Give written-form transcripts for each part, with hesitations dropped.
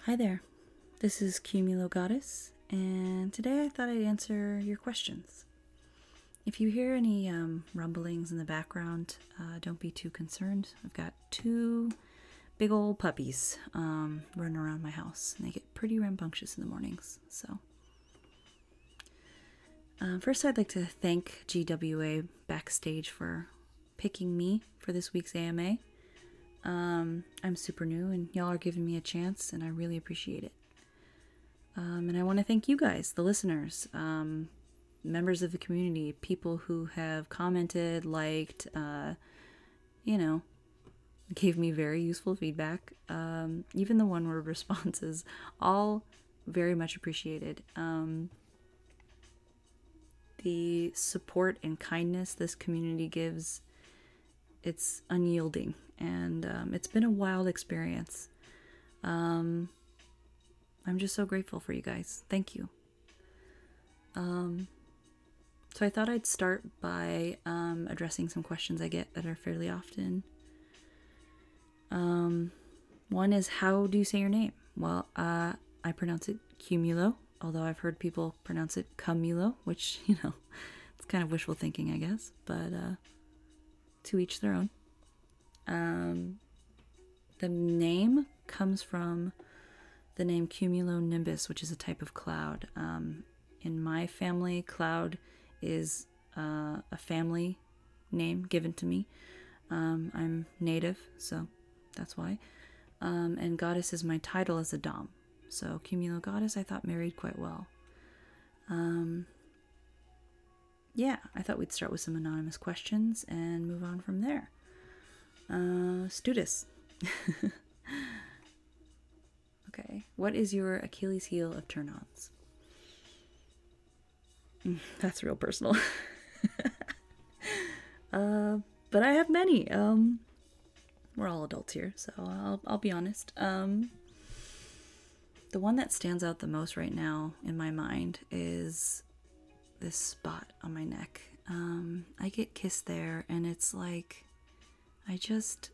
Hi there, this is Cumulo Goddess, and today I thought I'd answer your questions. If you hear any rumblings in the background, don't be too concerned. I've got two big old puppies running around my house, and they get pretty rambunctious in the mornings. So, first, I'd like to thank GWA Backstage for picking me for this week's AMA. I'm super new, and y'all are giving me a chance, and I really appreciate it. And I want to thank you guys, the listeners, members of the community, people who have commented, liked, gave me very useful feedback. Even the one-word responses, all very much appreciated. The support and kindness this community gives, it's unyielding, and it's been a wild experience. I'm just so grateful for you guys. Thank you. So I thought I'd start by addressing some questions I get that are fairly often. One is, how do you say your name? Well, I pronounce it Cumulo, although I've heard people pronounce it Cumulo, which, it's kind of wishful thinking, I guess, but to each their own. The name comes from the name cumulonimbus, which is a type of cloud. In my family, cloud is a family name given to me. I'm native, so that's why. And goddess is my title as a dom. So Cumulo Goddess, I thought married quite well. Yeah, I thought we'd start with some anonymous questions and move on from there. Studis. Okay, what is your Achilles heel of turn-ons? That's real personal. But I have many. We're all adults here, so I'll be honest. The one that stands out the most right now in my mind is this spot on my neck. I get kissed there, and it's like I just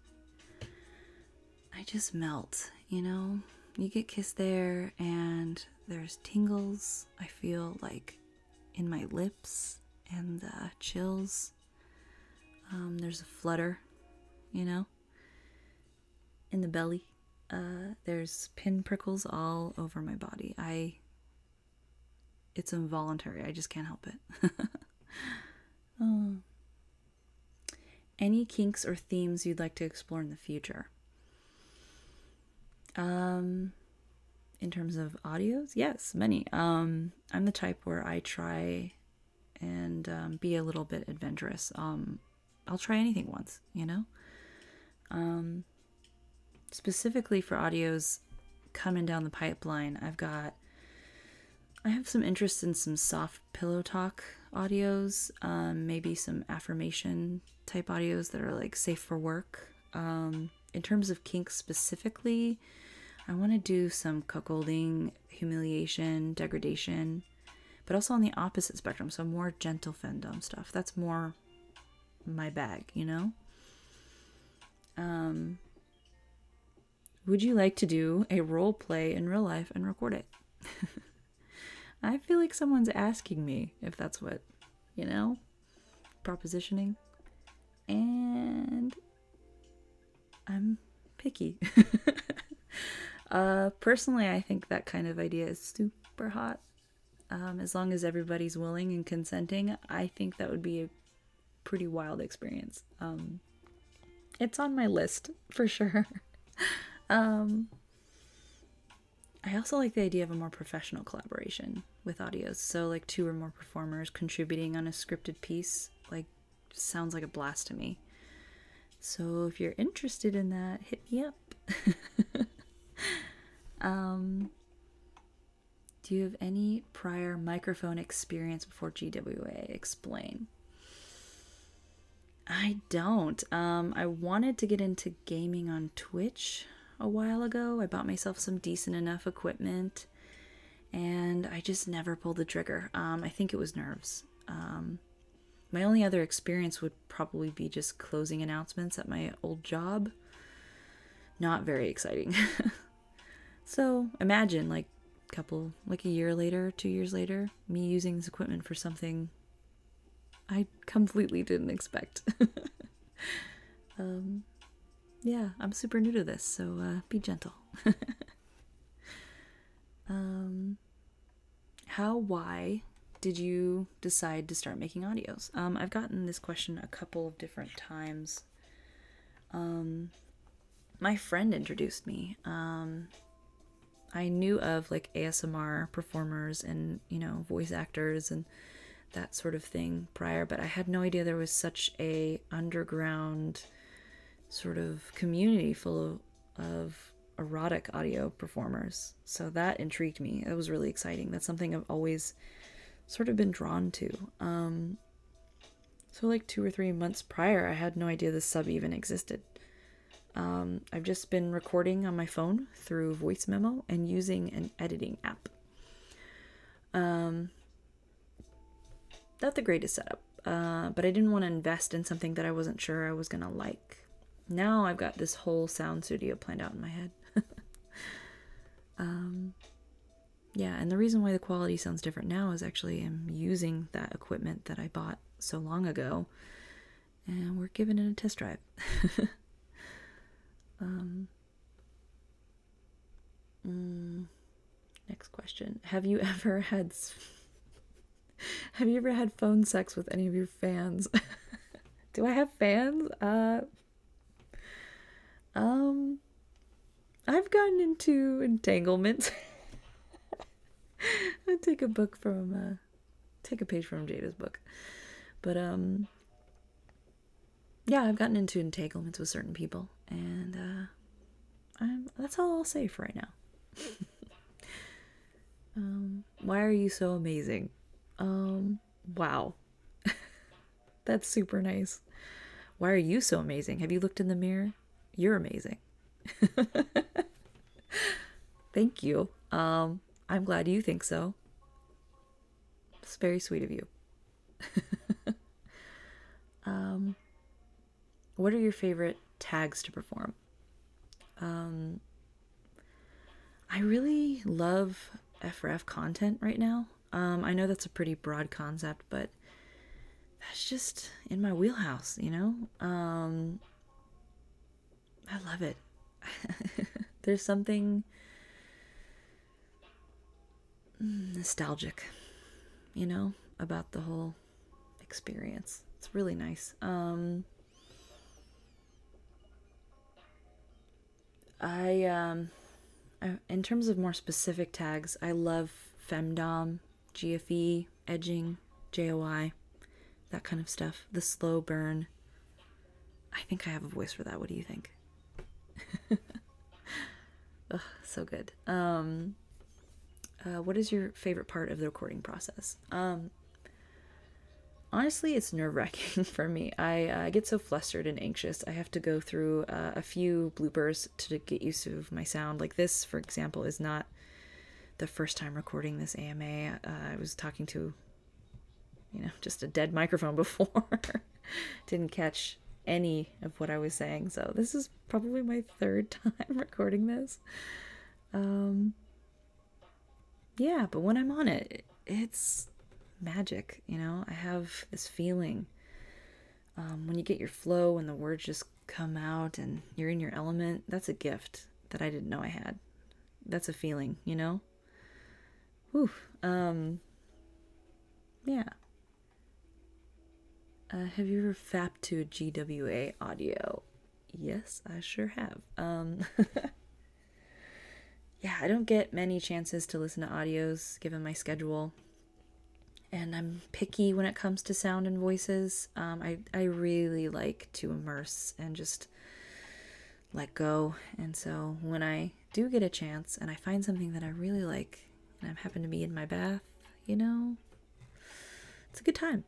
melt, You get kissed there, and there's tingles. I feel like in my lips and chills. There's a flutter, in the belly. There's pin prickles all over my body. It's involuntary. I just can't help it. Oh. Any kinks or themes you'd like to explore in the future? In terms of audios, yes, many. I'm the type where I try and be a little bit adventurous. I'll try anything once, Specifically for audios coming down the pipeline, I have some interest in some soft pillow talk audios, maybe some affirmation type audios that are like safe for work. In terms of kinks specifically, I want to do some cuckolding, humiliation, degradation, but also on the opposite spectrum, so more gentle femdom stuff. That's more my bag, Would you like to do a role play in real life and record it? I feel like someone's asking me if that's what, propositioning. And I'm picky. Personally, I think that kind of idea is super hot. As long as everybody's willing and consenting, I think that would be a pretty wild experience. It's on my list for sure. I also like the idea of a more professional collaboration with audios. So like 2 or more performers contributing on a scripted piece, sounds like a blast to me. So if you're interested in that, hit me up. Do you have any prior microphone experience before GWA? Explain. I don't. I wanted to get into gaming on Twitch a while ago. I bought myself some decent enough equipment, and I just never pulled the trigger. I think it was nerves. My only other experience would probably be just closing announcements at my old job. Not very exciting. So imagine a year later, 2 years later, me using this equipment for something I completely didn't expect. Yeah, I'm super new to this, so be gentle. Why did you decide to start making audios? I've gotten this question a couple of different times. My friend introduced me. I knew of ASMR performers and, voice actors and that sort of thing prior, but I had no idea there was such a underground sort of community full of erotic audio performers. So that intrigued me. It was really exciting. That's something I've always sort of been drawn to. So 2 or 3 months prior, I had no idea this sub even existed. I've just been recording on my phone through voice memo and using an editing app. Not the greatest setup, but I didn't want to invest in something that I wasn't sure I was going to like. Now I've got this whole sound studio planned out in my head. Yeah, and the reason why the quality sounds different now is actually I'm using that equipment that I bought so long ago, and we're giving it a test drive. Next question. Have you ever had phone sex with any of your fans? Do I have fans? I've gotten into entanglements. I take a page from Jada's book. But yeah, I've gotten into entanglements with certain people, and that's all I'll say for right now. Why are you so amazing? Wow. That's super nice. Why are you so amazing? Have you looked in the mirror? You're amazing. Thank you. I'm glad you think so. It's very sweet of you. What are your favorite tags to perform? I really love FRF content right now. I know that's a pretty broad concept, but that's just in my wheelhouse, I love it. There's something nostalgic, about the whole experience. It's really nice. In terms of more specific tags, I love femdom, GFE, edging, JOI, that kind of stuff. The slow burn. I think I have a voice for that. What do you think? Ugh, so good. What is your favorite part of the recording process? Honestly, it's nerve-wracking for me. I get so flustered and anxious. I have to go through a few bloopers to get used to my sound. Like this, for example, is not the first time recording this AMA. I was talking to, just a dead microphone before. Didn't catch any of what I was saying. So this is probably my third time recording this. Yeah, but when I'm on it, it's magic, I have this feeling when you get your flow and the words just come out and you're in your element. That's a gift that I didn't know I had. That's a feeling, Whew. Yeah. Have you ever fapped to a GWA audio? Yes, I sure have. Yeah, I don't get many chances to listen to audios given my schedule. And I'm picky when it comes to sound and voices. I really like to immerse and just let go. And so when I do get a chance and I find something that I really like and I happen to be in my bath, it's a good time.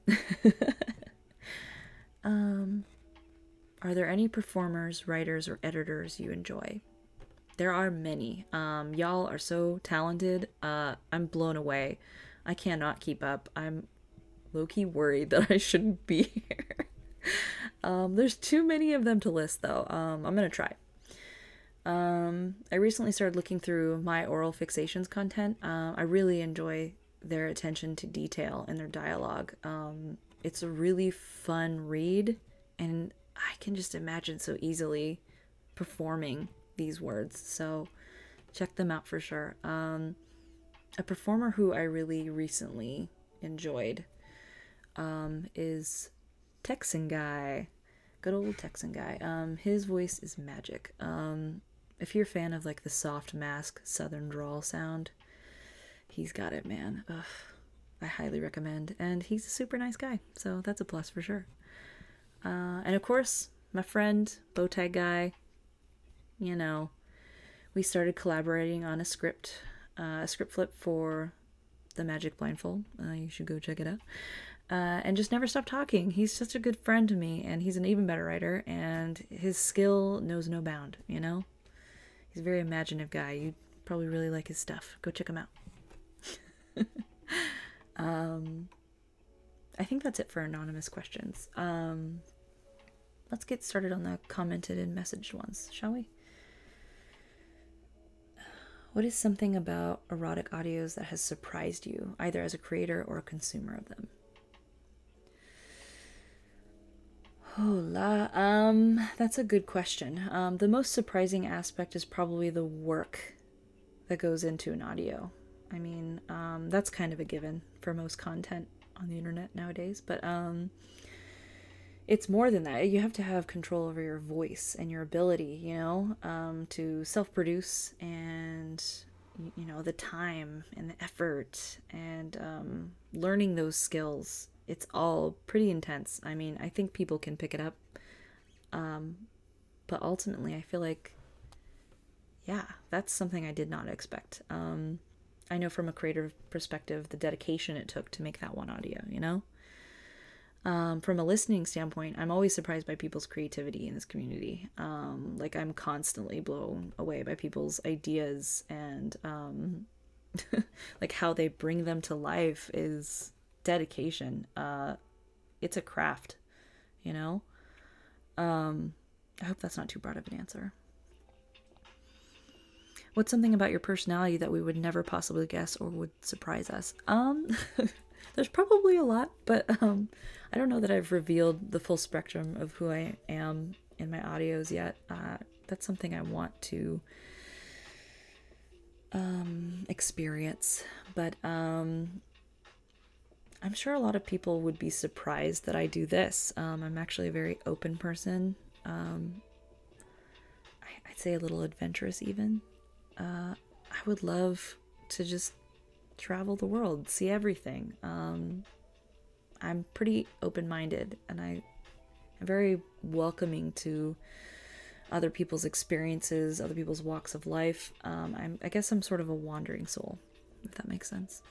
Are there any performers, writers, or editors you enjoy? There are many. Y'all are so talented. I'm blown away. I cannot keep up. I'm low-key worried that I shouldn't be here. There's too many of them to list, though. I'm gonna try. I recently started looking through My Oral Fixations content. I really enjoy their attention to detail in their dialogue. It's a really fun read, and I can just imagine so easily performing these words. So check them out for sure. A performer who I really recently enjoyed is Texan Guy. Good old Texan Guy. His voice is magic. If you're a fan of like the soft mask southern drawl sound, he's got it, man. Ugh, I highly recommend. And he's a super nice guy, so that's a plus for sure. And of course, my friend, Bowtie Guy, you know, we started collaborating on a script flip for The Magic Blindfold. You should go check it out. And just never stop talking. He's such a good friend to me, and he's an even better writer, and his skill knows no bound, you know? He's a very imaginative guy. You'd probably really like his stuff. Go check him out. I think that's it for anonymous questions. Let's get started on the commented and messaged ones, shall we? What is something about erotic audios that has surprised you, either as a creator or a consumer of them? That's a good question. The most surprising aspect is probably the work that goes into an audio. I mean, that's kind of a given for most content on the internet nowadays, but it's more than that. You have to have control over your voice and your ability, to self-produce, and the time and the effort and learning those skills. It's all pretty intense. I mean, I think people can pick it up, but ultimately I feel like, yeah, that's something I did not expect. I know from a creative perspective the dedication it took to make that one audio, From a listening standpoint, I'm always surprised by people's creativity in this community. Like, I'm constantly blown away by people's ideas, and like how they bring them to life is dedication. It's a craft, I hope that's not too broad of an answer. What's something about your personality that we would never possibly guess or would surprise us? There's probably a lot, but I don't know that I've revealed the full spectrum of who I am in my audios yet. That's something I want to experience, but I'm sure a lot of people would be surprised that I do this. I'm actually a very open person. I'd say a little adventurous even. I would love to just travel the world, see everything. I'm pretty open-minded, and I'm very welcoming to other people's experiences, other people's walks of life. I guess I'm sort of a wandering soul, if that makes sense.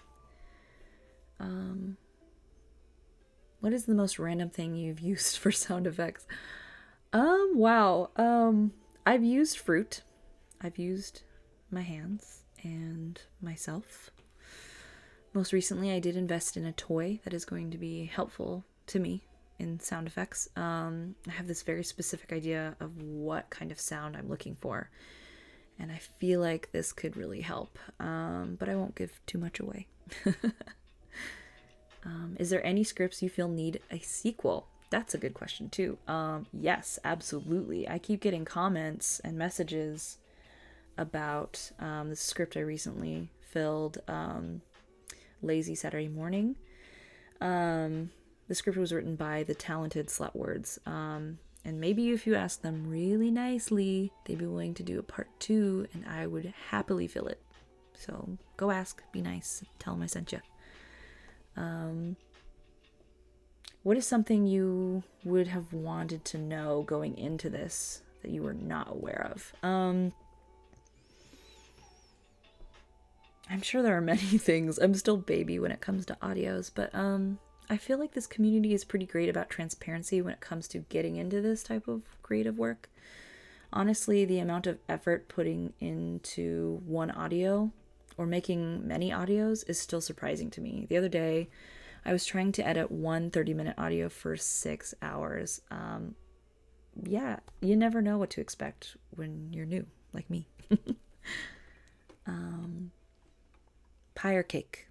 What is the most random thing you've used for sound effects? Wow. I've used fruit. I've used my hands and myself. Most recently, I did invest in a toy that is going to be helpful to me in sound effects. I have this very specific idea of what kind of sound I'm looking for, and I feel like this could really help, but I won't give too much away. Is there any scripts you feel need a sequel? That's a good question too. Yes, absolutely. I keep getting comments and messages about the script I recently filled, Lazy Saturday Morning. The script was written by the talented Slutwords, and maybe if you ask them really nicely, they'd be willing to do a part 2, and I would happily fill it. So go ask, be nice, tell them I sent you. What is something you would have wanted to know going into this that you were not aware of? I'm sure there are many things. I'm still baby when it comes to audios, but I feel like this community is pretty great about transparency when it comes to getting into this type of creative work. Honestly, the amount of effort putting into one audio or making many audios is still surprising to me. The other day, I was trying to edit one 30-minute audio for 6 hours. Yeah, you never know what to expect when you're new, like me. Pie or cake?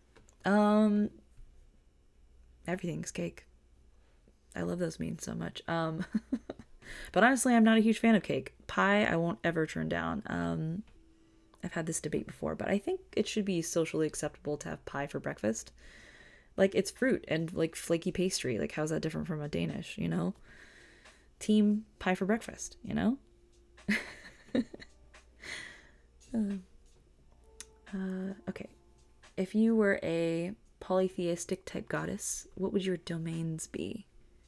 Everything's cake. I love those memes so much. But honestly, I'm not a huge fan of cake. Pie, I won't ever turn down. I've had this debate before, but I think it should be socially acceptable to have pie for breakfast. Like, it's fruit and like flaky pastry. Like, how's that different from a Danish, you know? Team pie for breakfast, you know? Okay. If you were a polytheistic type goddess, what would your domains be?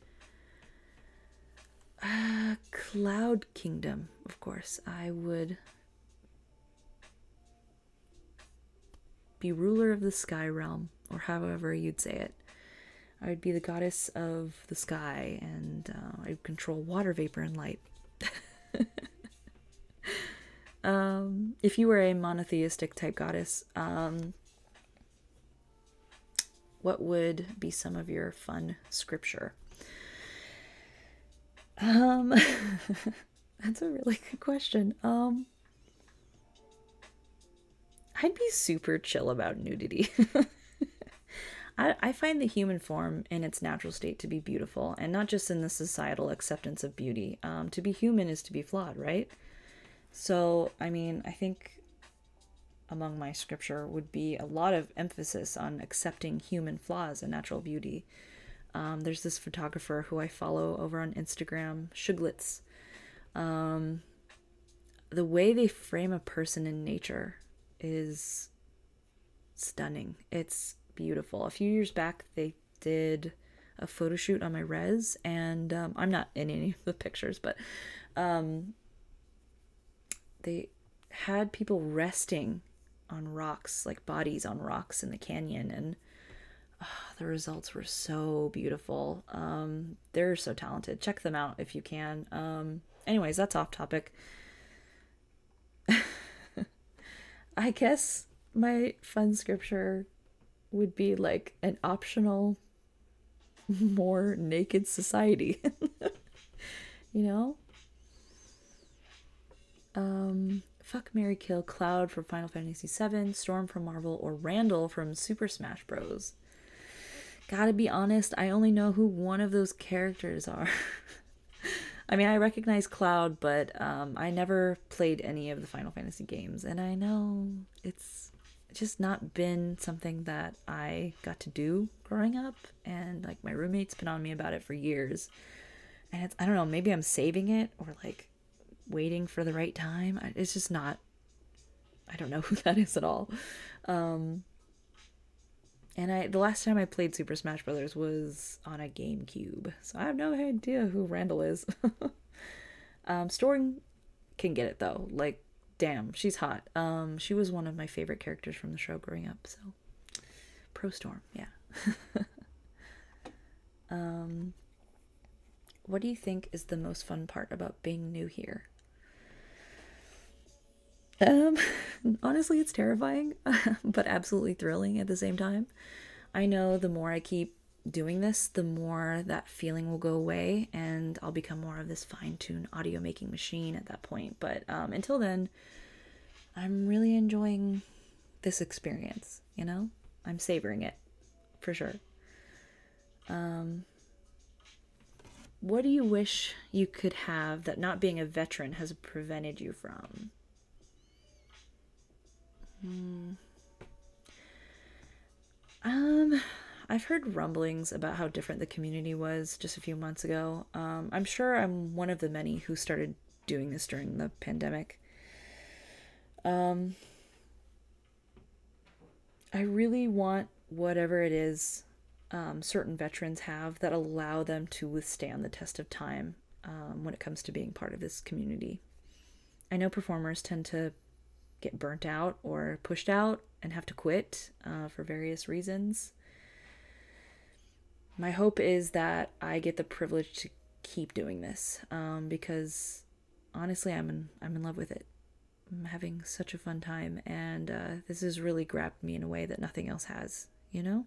Cloud Kingdom, of course. I would be ruler of the sky realm, or however you'd say it. I would be the goddess of the sky, and I would control water, vapor, and light. If you were a monotheistic type goddess, what would be some of your fun scripture? That's a really good question. I'd be super chill about nudity. I find the human form in its natural state to be beautiful, and not just in the societal acceptance of beauty. To be human is to be flawed, right? So, I mean, I think among my scripture would be a lot of emphasis on accepting human flaws and natural beauty. There's this photographer who I follow over on Instagram, Shuglitz. The way they frame a person in nature is stunning. It's beautiful. A few years back, they did a photo shoot on my res, and I'm not in any of the pictures, but they had people resting on rocks, like bodies on rocks in the canyon, and the results were so beautiful. They're so talented. Check them out if you can. Anyways, that's off topic. I guess my fun scripture would be like an optional, more naked society. You know? Fuck, marry, kill Cloud from Final Fantasy VII, Storm from Marvel, or Randall from Super Smash Bros. Gotta be honest, I only know who one of those characters are. I mean, I recognize Cloud, but I never played any of the Final Fantasy games, and I know it's just not been something that I got to do growing up, and like my roommate's been on me about it for years, and it's, I don't know, maybe I'm saving it or like waiting for the right time. It's just not, I don't know who that is at all. And the last time I played Super Smash Brothers was on a GameCube, so I have no idea who Randall is. Storm can get it though. Like, damn, she's hot. She was one of my favorite characters from the show growing up. So, pro Storm, yeah. What do you think is the most fun part about being new here? Honestly, it's terrifying, but absolutely thrilling at the same time. I know the more I keep doing this, the more that feeling will go away, and I'll become more of this fine-tuned audio making machine at that point. But until then, I'm really enjoying this experience, you know? I'm savoring it, for sure. What do you wish you could have that not being a veteran has prevented you from? I've heard rumblings about how different the community was just a few months ago. I'm sure I'm one of the many who started doing this during the pandemic. I really want whatever it is certain veterans have that allow them to withstand the test of time when it comes to being part of this community. I know performers tend to get burnt out or pushed out and have to quit for various reasons. My hope is that I get the privilege to keep doing this because honestly, I'm in love with it. I'm having such a fun time, and this has really grabbed me in a way that nothing else has, you know?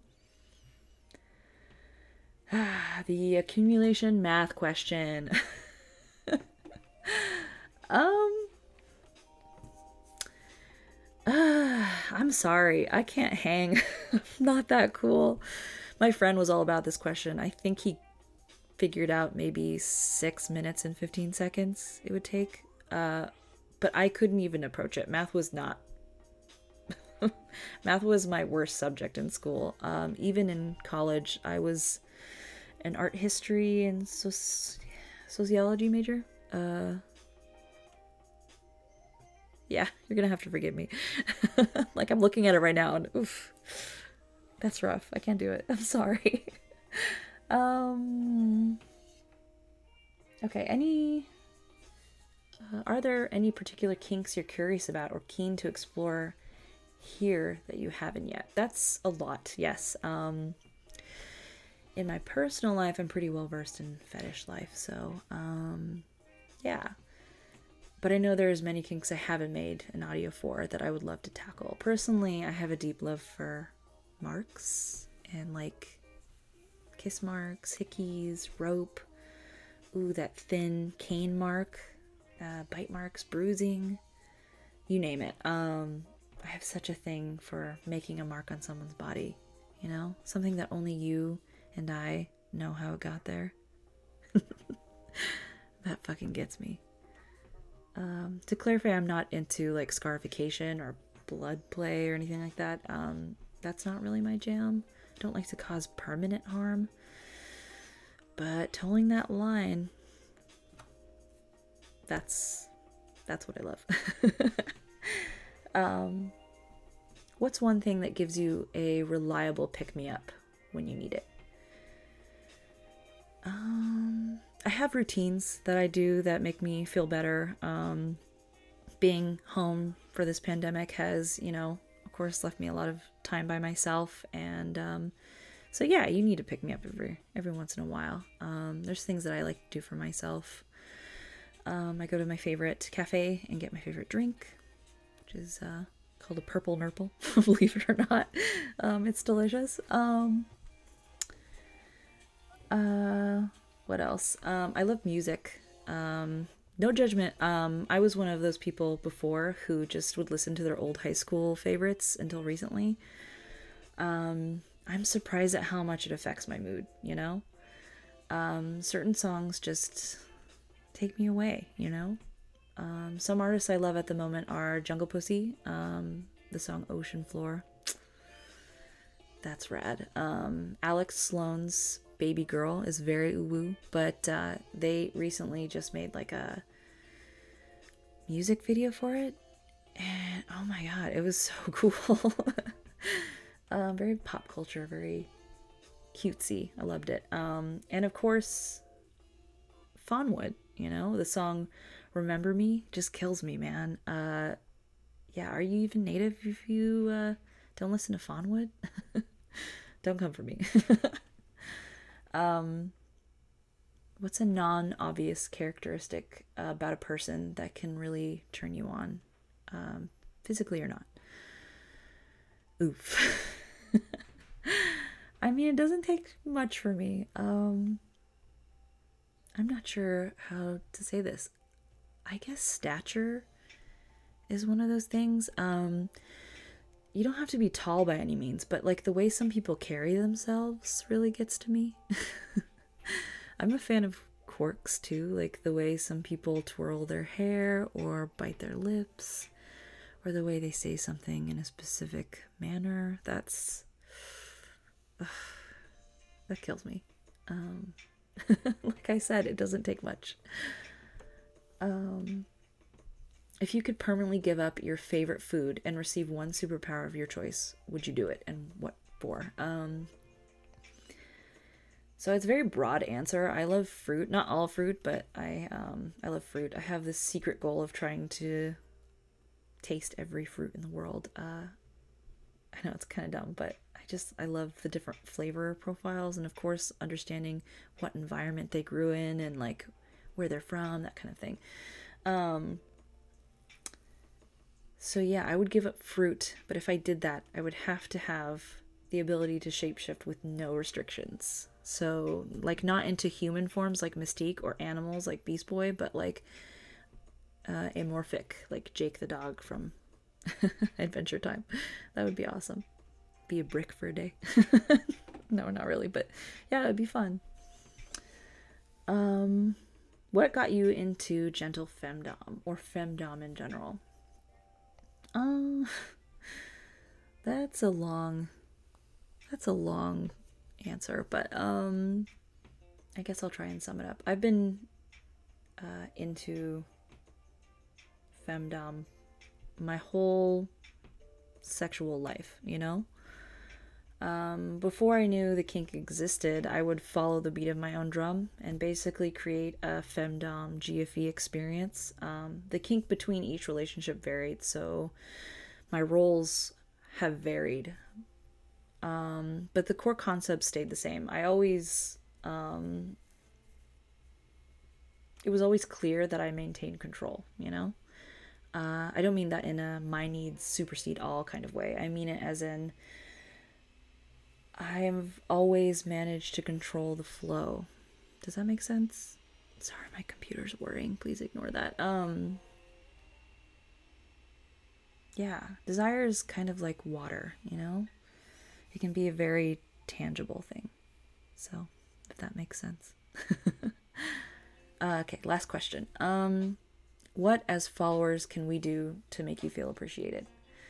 The accumulation math question. sorry. I can't hang. I'm not that cool. My friend was all about this question. I think he figured out maybe 6 minutes and 15 seconds it would take. But I couldn't even approach it. Math was not. Math was my worst subject in school. Even in college, I was an art history and sociology major. Yeah, you're gonna have to forgive me. Like, I'm looking at it right now and oof, that's rough. I can't do it. I'm sorry. um okay, are there any particular kinks you're curious about or keen to explore here that you haven't yet? That's a lot. Yes. In my personal life, I'm pretty well versed in fetish life, so yeah. But I know there's many kinks I haven't made an audio for that I would love to tackle. Personally, I have a deep love for marks and like kiss marks, hickeys, rope. Ooh, that thin cane mark, bite marks, bruising, you name it. I have such a thing for making a mark on someone's body, you know? Something that only you and I know how it got there. That fucking gets me. To clarify, I'm not into like scarification or blood play or anything like that. That's not really my jam. I don't like to cause permanent harm. But towing that line, that's what I love. What's one thing that gives you a reliable pick-me-up when you need it? I have routines that I do that make me feel better. Being home for this pandemic has, of course, left me a lot of time by myself. And so yeah, you need to pick me up every once in a while. There's things that I like to do for myself. I go to my favorite cafe and get my favorite drink, which is called a Purple Nurple, believe it or not. It's delicious. What else? I love music. No judgment. I was one of those people before who just would listen to their old high school favorites until recently. I'm surprised at how much it affects my mood, Certain songs just take me away, Some artists I love at the moment are Jungle Pussy, the song Ocean Floor. That's rad. Alex Sloane's Baby Girl is very woo, but they recently just made like a music video for it, and oh my god, it was so cool. Very pop culture, very cutesy. I loved it. And of course, Fawnwood, the song Remember Me just kills me, man. Yeah, are you even native if you don't listen to Fawnwood? Don't come for me. What's a non-obvious characteristic about a person that can really turn you on, physically or not? Oof. I mean, it doesn't take much for me. I'm not sure how to say this. I guess stature is one of those things. You don't have to be tall by any means, but like the way some people carry themselves really gets to me. I'm a fan of quirks too, like the way some people twirl their hair or bite their lips, or the way they say something in a specific manner. That kills me. Like I said, it doesn't take much. If you could permanently give up your favorite food and receive one superpower of your choice, would you do it, and what for? So it's a very broad answer. I love fruit, not all fruit, but I love fruit. I have this secret goal of trying to taste every fruit in the world. I know it's kind of dumb, but I love the different flavor profiles, and of course understanding what environment they grew in and like where they're from, that kind of thing. So yeah, I would give up fruit, but if I did that, I would have to have the ability to shapeshift with no restrictions. So like not into human forms like Mystique or animals like Beast Boy, but like amorphic, like Jake the dog from Adventure Time. That would be awesome. Be a brick for a day. No, not really, but yeah, it'd be fun. What got you into gentle femdom or femdom in general? Um, that's a long answer, but I guess I'll try and sum it up. I've been into femdom my whole sexual life, you know? Before I knew the kink existed, I would follow the beat of my own drum and basically create a femdom GFE experience. The kink between each relationship varied, so my roles have varied. But the core concept stayed the same. It was always clear that I maintained control, you know? I don't mean that in a my needs supersede all kind of way. I mean it as in I have always managed to control the flow. Does that make sense? Sorry, my computer's whirring. Please ignore that. Yeah, desire is kind of like water, you know? It can be a very tangible thing. So, if that makes sense. Okay, last question. What as followers can we do to make you feel appreciated?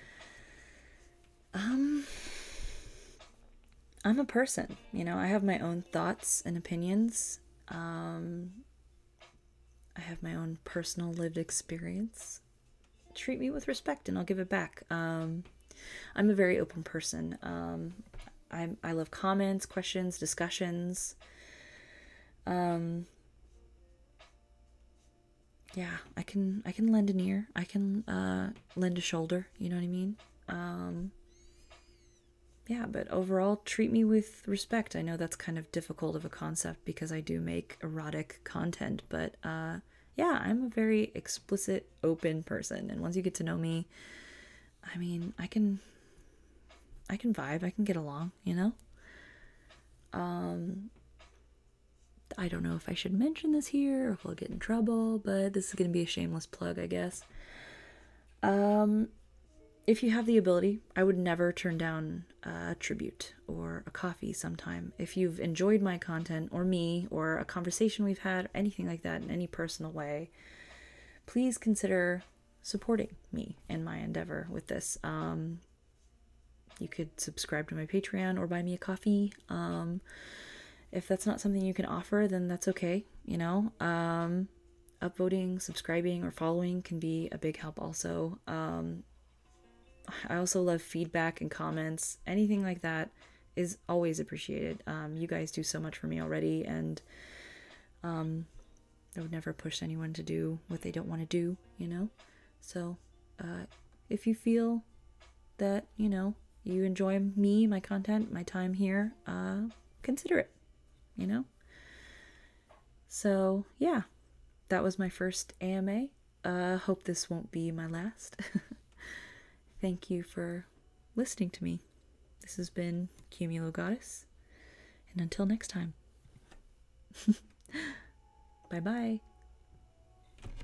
I'm a person, you know, I have my own thoughts and opinions. I have my own personal lived experience. Treat me with respect and I'll give it back. I'm a very open person. I love comments, questions, discussions. Yeah, I can lend an ear. I can lend a shoulder, you know what I mean? Yeah, but overall, treat me with respect. I know that's kind of difficult of a concept because I do make erotic content, but yeah, I'm a very explicit, open person. And once you get to know me, I mean, I can vibe, I can get along, you know? I don't know if I should mention this here or if I'll get in trouble, but this is going to be a shameless plug, I guess. If you have the ability, I would never turn down a tribute or a coffee sometime. If you've enjoyed my content or me or a conversation we've had or anything like that in any personal way, please consider supporting me in my endeavor with this. You could subscribe to my Patreon or buy me a coffee. If that's not something you can offer, then that's okay, you know? Upvoting, subscribing, or following can be a big help also. I also love feedback and comments. Anything like that is always appreciated. You guys do so much for me already, and I would never push anyone to do what they don't want to do, you know? So, if you feel that, you know, you enjoy me, my content, my time here, consider it, you know? So, yeah, that was my first AMA. Hope this won't be my last. Thank you for listening to me. This has been Cumulo Goddess, and until next time. Bye bye.